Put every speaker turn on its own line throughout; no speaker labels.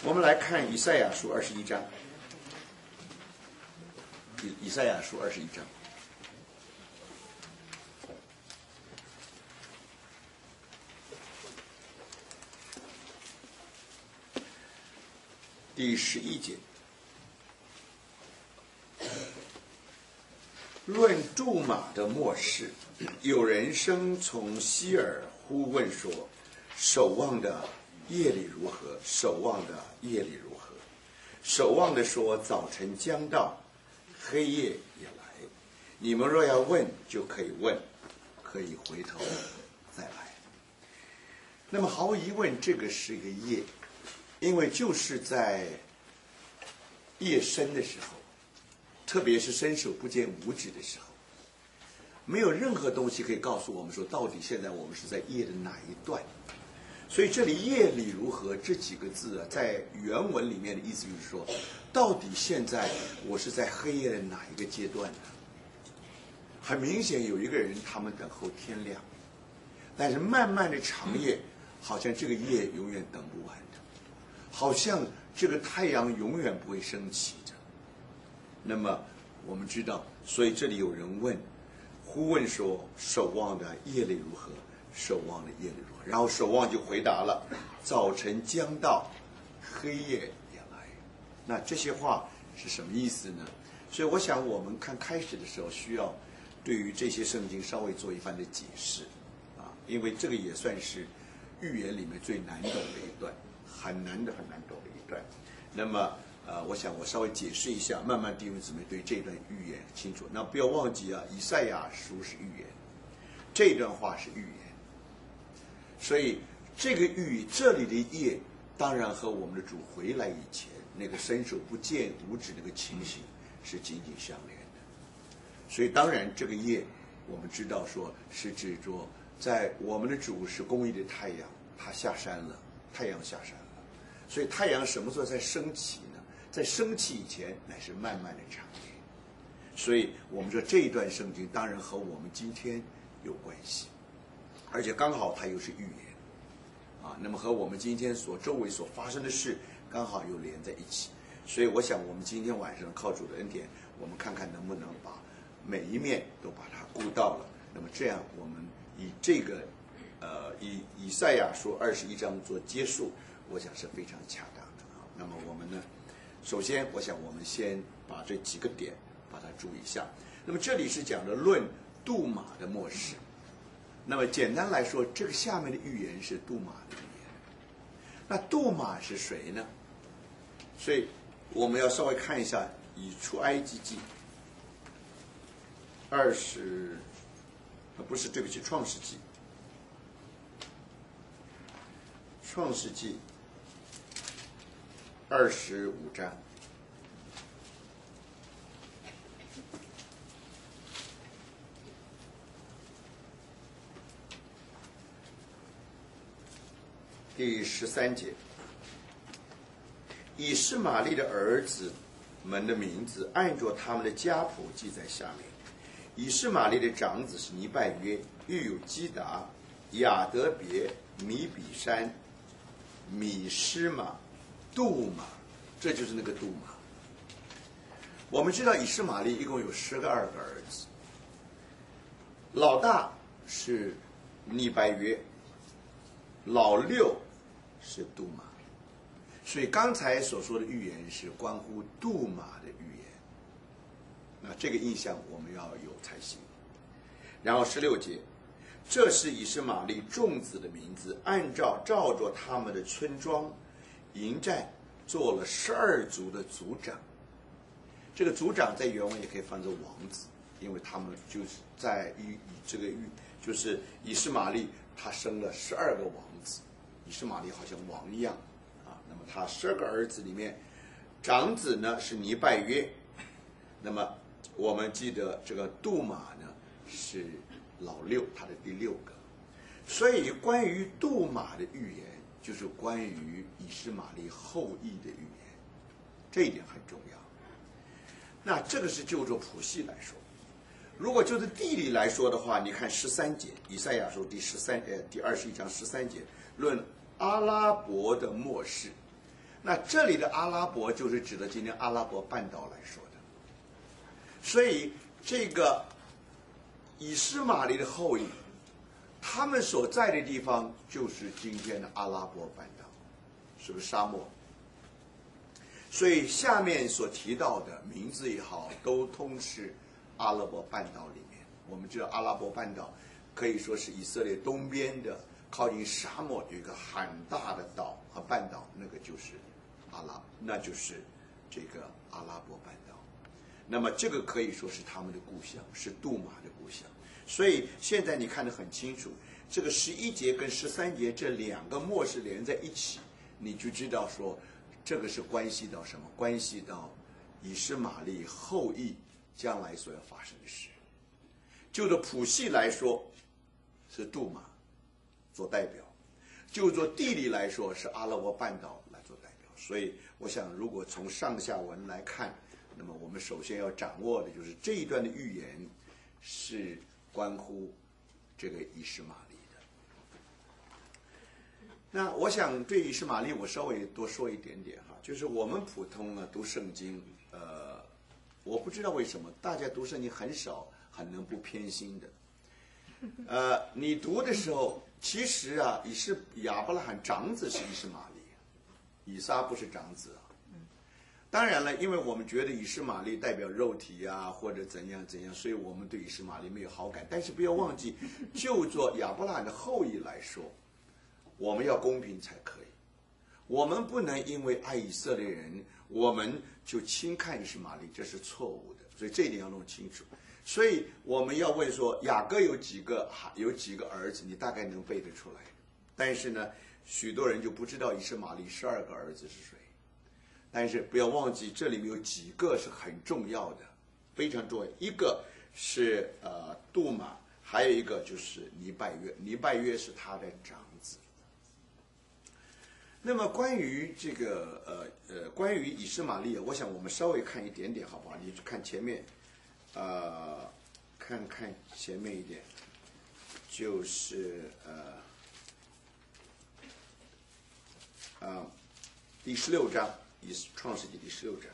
我们来看以赛亚书21章，以赛亚书21章。第11节，论杜马的末世，有人声从西尔呼问说：守望的夜里如何？守望的夜里如何？守望的说：早晨将到，黑夜也来。你们若要问，就可以问，可以回头再来。那么毫无疑问，这个是一个夜，因为就是在夜深的时候，特别是伸手不见五指的时候，没有任何东西可以告诉我们说，到底现在我们是在夜的哪一段。所以这里夜里如何这几个字啊，在原文里面的意思就是说，到底现在我是在黑夜的哪一个阶段呢？很明显有一个人他们等候天亮，但是漫漫的长夜，好像这个夜永远等不完的，好像这个太阳永远不会升起的。那么我们知道，所以这里有人问，呼问说：守望的夜里如何？守望的夜里如何？然后守望就回答了：早晨将到，黑夜也来。那这些话是什么意思呢？所以我想我们看开始的时候，需要对于这些圣经稍微做一番的解释啊，因为这个也算是预言里面最难懂的一段，很难懂的一段。那么我想我稍微解释一下，慢慢弟兄姊妹对这段预言清楚。那不要忘记啊，以赛亚书是预言，这段话是预言。所以这里的夜，当然和我们的主回来以前那个伸手不见五指那个情形是紧紧相连的。所以当然这个夜，我们知道说是指着在我们的主是公义的太阳，他下山了，太阳下山了。所以太阳什么时候才升起呢？在升起以前，乃是漫漫的长夜。所以我们说这一段圣经当然和我们今天有关系，而且刚好它又是预言啊，那么和我们今天周围所发生的事刚好又连在一起。所以我想我们今天晚上靠主的恩典，我们看看能不能把每一面都把它顾到了。那么这样我们以这个以赛亚书21章做结束，我想是非常恰当的啊。那么我们呢，首先我想我们先把这几个点把它注意一下。那么这里是讲的论杜马的末世。那么简单来说，这个下面的预言是杜马的预言。那杜马是谁呢？所以我们要稍微看一下以出埃及记创世纪25章。第13节，以实玛利的儿子们的名字按着他们的家谱记在下面。以实玛利的长子是尼拜约，育有基达、亚德别、米比山、米施玛、杜马，这就是那个杜马。我们知道以实玛利一共有12个儿子，老大是尼拜约，老六是杜马。所以刚才所说的预言是关乎杜马的预言，那这个印象我们要有才行。然后16节，这是以实玛利众子的名字，照着他们的村庄营寨做了12族的族长。这个族长在原文也可以翻作王子，因为他们就是在就是以实玛利他生了12个王子，以实玛利好像王一样啊。那么他12个儿子里面，长子呢是尼拜约。那么我们记得这个杜马呢是老六，他的第6个。所以关于杜马的预言，就是关于以实玛利后裔的预言，这一点很重要。那这个是就着谱系来说。如果就是地理来说的话，你看13节，以赛亚书第21章13节，论阿拉伯的末世。 那这里的阿拉伯就是指的今天阿拉伯半岛来说的。所以这个以斯玛利的后裔，他们所在的地方就是今天的阿拉伯半岛，是不是沙漠？所以下面所提到的名字也好，都通是阿拉伯半岛里面。我们知道阿拉伯半岛可以说是以色列东边的靠近沙漠有一个很大的岛和半岛，那个就是那就是这个阿拉伯半岛。那么这个可以说是他们的故乡，是杜马的故乡。所以现在你看得很清楚，这个11节跟13节这两个末世连在一起，你就知道说这个是关系到什么？关系到以实玛利后裔将来所要发生的事。就着谱系来说，是杜马做代表；就做地理来说，是阿拉伯半岛来做代表。所以，我想，如果从上下文来看，那么我们首先要掌握的就是这一段的预言是关乎这个以实玛利的。那我想对以实玛利，我稍微多说一点点哈，就是我们普通读圣经，我不知道为什么大家读圣经很少很能不偏心的。你读的时候，其实亚伯拉罕长子是以实玛利，以撒不是长子啊。当然了，因为我们觉得以实玛利代表肉体啊，或者怎样怎样，所以我们对以实玛利没有好感。但是不要忘记，就做亚伯拉罕的后裔来说，我们要公平才可以。我们不能因为爱以色列人，我们就轻看以实玛利，这是错误的。所以这一点要弄清楚。所以我们要问说，雅各有几个儿子，你大概能背得出来。但是呢，许多人就不知道以实玛利12个儿子是谁。但是不要忘记，这里面有几个是很重要的，非常重要。一个是杜马，还有一个就是尼拜约。尼拜约是他的长子。那么关于这个关于以实玛利，我想我们稍微看一点点好不好？你看前面，看前面一点，就是第16章。创世纪第16章，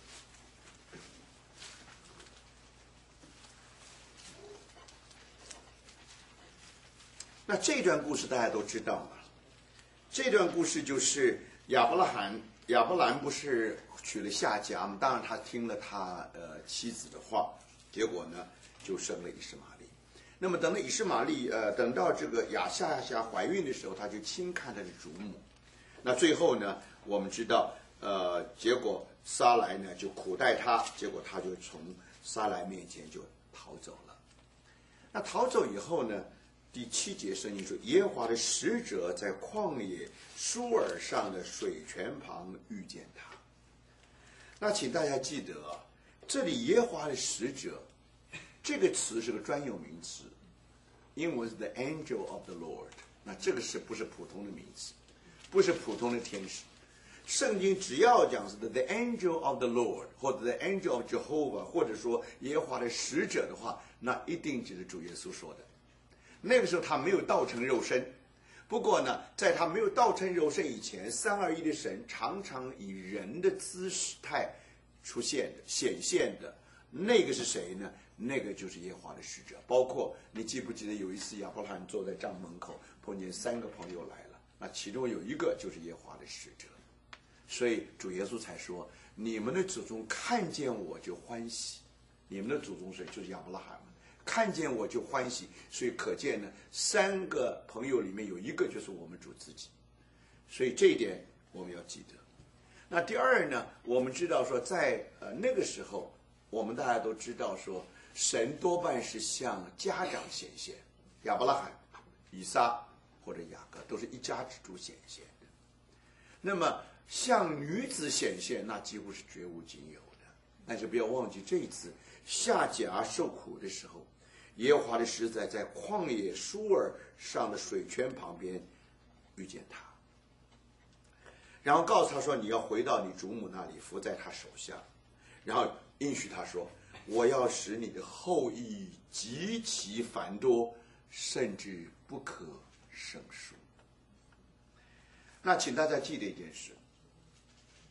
那这段故事大家都知道嘛？这段故事就是亚伯兰不是娶了夏甲嘛？当然他听了他妻子的话，结果呢就生了以实玛利。那么等到以实玛利等到这个夏甲怀孕的时候，他就轻看他的祖母。那最后呢，我们知道。结果撒莱呢就苦待他，结果他就从撒莱面前就逃走了。那逃走以后呢，第7节圣经说，耶和华的使者在旷野舒尔上的水泉旁遇见他。那请大家记得，这里耶和华的使者这个词是个专有名词，英文是 the angel of the Lord。那这个不是普通的名词，不是普通的天使。圣经只要讲是 the angel of the Lord 或者 the angel of Jehovah 或者说耶和华的使者的话，那一定就是主耶稣说的。那个时候他没有道成肉身，不过呢，在他没有道成肉身以前，3而1的神常常以人的姿态出现的、显现的。那个是谁呢？那个就是耶和华的使者。包括你记不记得有一次亚伯拉罕坐在帐门口，碰见3个朋友来了，那其中有一个就是耶和华的使者。所以主耶稣才说，你们的祖宗看见我就欢喜。你们的祖宗谁？就是亚伯拉罕嘛，看见我就欢喜。所以可见呢，3个朋友里面有一个就是我们主自己。所以这一点我们要记得。那第二呢，我们知道说在那个时候，我们大家都知道说，神多半是向家长显现，亚伯拉罕、以撒或者雅各都是一家之主显现的。那么向女子显现，那几乎是绝无仅有的。但是不要忘记，这一次夏甲受苦的时候，耶和华的使者在旷野舒尔上的水泉旁边遇见他，然后告诉他说，你要回到你祖母那里，伏在他手下，然后应许他说，我要使你的后裔极其繁多，甚至不可胜数。那请大家记得一件事，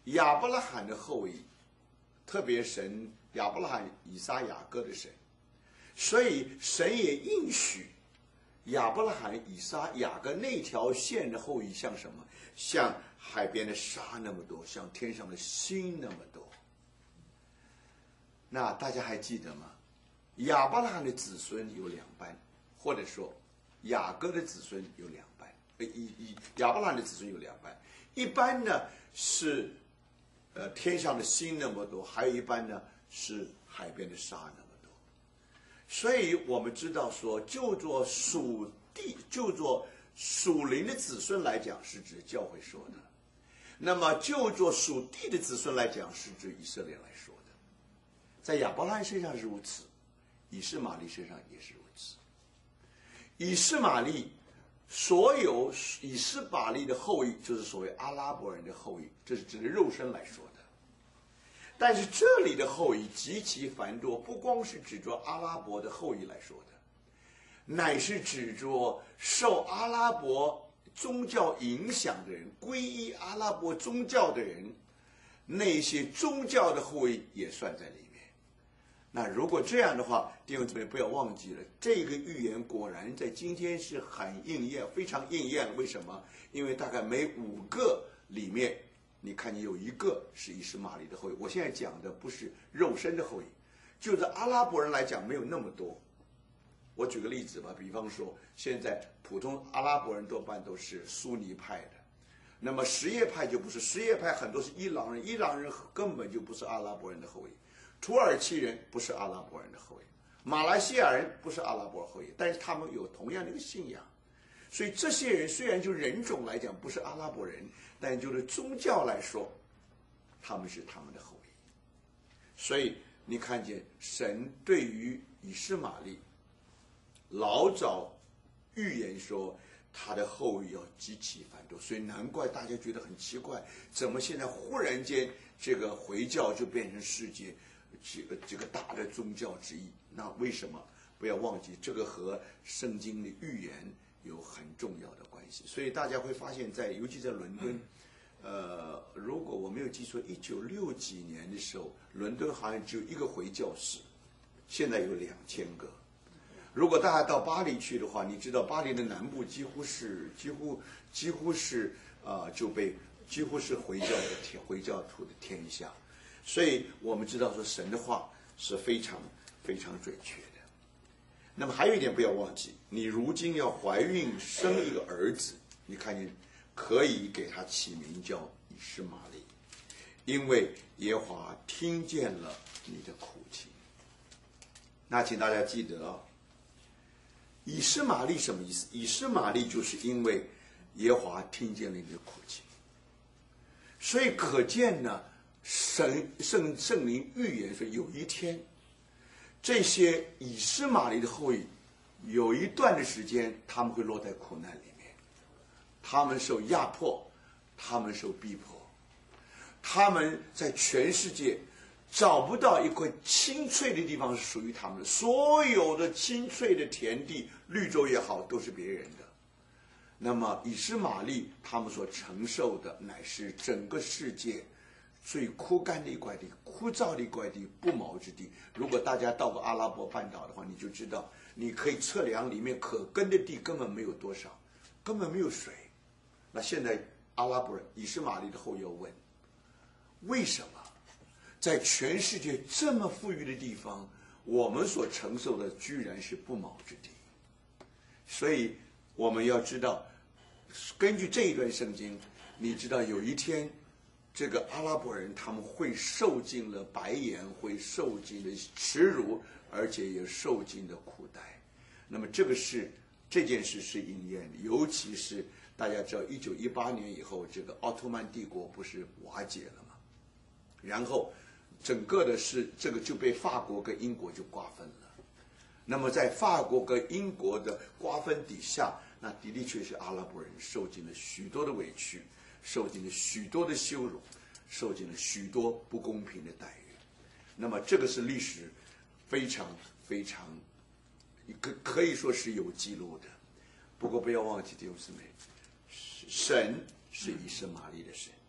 亚伯拉罕的后裔，特别神亚伯拉罕、以撒、雅各的神，所以神也应许亚伯拉罕、以撒、雅各那条线的后裔像什么？像海边的沙那么多，像天上的星那么多。那大家还记得吗？亚伯拉罕的子孙有两班，或者说雅各的子孙有两班。亚伯拉罕的子孙有两班，一班呢是天上的星那么多，还有一班呢是海边的沙那么多。所以我们知道说，就做属地，就做属灵的子孙来讲，是指教会说的；那么就做属地的子孙来讲，是指以色列来说的。在亚伯拉罕身上是如此，以实玛利身上也是如此。以实玛利，所有以实玛利的后裔，就是所谓阿拉伯人的后裔，这是指的肉身来说的。但是这里的后裔极其繁多，不光是指着阿拉伯的后裔来说的，乃是指着受阿拉伯宗教影响的人，皈依阿拉伯宗教的人，那些宗教的后裔也算在里面。那如果这样的话，弟兄姊妹不要忘记了，这个预言果然在今天是很应验，非常应验。为什么？因为大概每5个里面，你看你有1个是以实玛利的后裔。我现在讲的不是肉身的后裔，就是阿拉伯人来讲没有那么多。我举个例子吧，比方说现在普通阿拉伯人多半都是苏尼派的，那么什叶派就不是，什叶派很多是伊朗人，伊朗人根本就不是阿拉伯人的后裔。土耳其人不是阿拉伯人的后裔，马来西亚人不是阿拉伯后裔，但是他们有同样的一个信仰，所以这些人虽然就人种来讲不是阿拉伯人，但就是宗教来说，他们是他们的后裔。所以你看见神对于以实玛利老早预言说他的后裔要极其繁多，所以难怪大家觉得很奇怪，怎么现在忽然间这个回教就变成世界这个大的宗教之一？那为什么？不要忘记，这个和圣经的预言有很重要的关系。所以大家会发现尤其在伦敦，如果我没有记错，1960几年的时候，伦敦好像只有1个回教士，现在有2000个。如果大家到巴黎去的话，你知道巴黎的南部几乎是几乎是回教徒的天下。所以我们知道说神的话是非常非常准确的。那么还有一点不要忘记，你如今要怀孕生一个儿子，你看见可以给他起名叫以实玛利，因为耶和华听见了你的苦情。那请大家记得啊，以实玛利什么意思？以实玛利就是因为耶和华听见了你的苦情，所以可见呢，圣灵预言说，有一天，这些以实玛利的后裔，有一段的时间，他们会落在苦难里面，他们受压迫，他们受逼迫，他们在全世界找不到一块青翠的地方是属于他们的，所有的青翠的田地，绿洲也好，都是别人的。那么以实玛利他们所承受的，乃是整个世界最枯干的一块地，枯燥的一块地，不毛之地。如果大家到过阿拉伯半岛的话，你就知道，你可以测量里面可耕的地根本没有多少，根本没有水。那现在阿拉伯人以实玛利的后裔要问，为什么在全世界这么富裕的地方，我们所承受的居然是不毛之地？所以我们要知道，根据这一段圣经，你知道有一天这个阿拉伯人他们会受尽了白眼，会受尽了耻辱，而且也受尽了苦待。那么这件事是应验的，尤其是大家知道1918年以后，这个奥特曼帝国不是瓦解了吗？然后整个的这个就被法国跟英国就瓜分了。那么在法国跟英国的瓜分底下，那的确是阿拉伯人受尽了许多的委屈，受尽了许多的羞辱，受尽了许多不公平的待遇。那么这个是历史非常非常可以说是有记录的。不过不要忘记弟兄姊妹，神是以实玛利的神，